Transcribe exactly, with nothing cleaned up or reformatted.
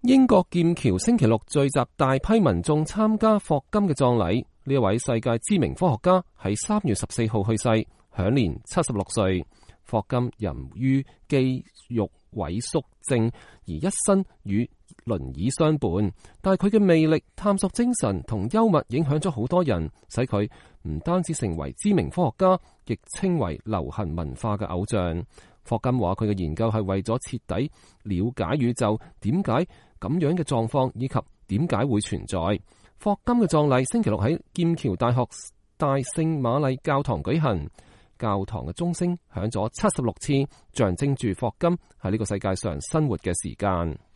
英國劍橋星期六聚集大批民眾參加霍金嘅葬禮。呢一位世界知名科學家喺三月十四號去世，享年七十六歲。霍金由於肌肉萎縮症而一生與輪椅相伴，但係佢嘅魅力、探索精神同幽默影響咗好多人，使佢唔單止成為知名科學家，亦稱為流行文化嘅偶像。霍金話佢嘅研究係為咗徹底了解宇宙點解咁樣嘅狀況，以及點解會存在。霍金嘅葬禮星期六喺劍橋大學大聖瑪麗教堂舉行，教堂嘅鐘聲響咗七十六次，象徵住霍金喺呢個世界上生活嘅時間。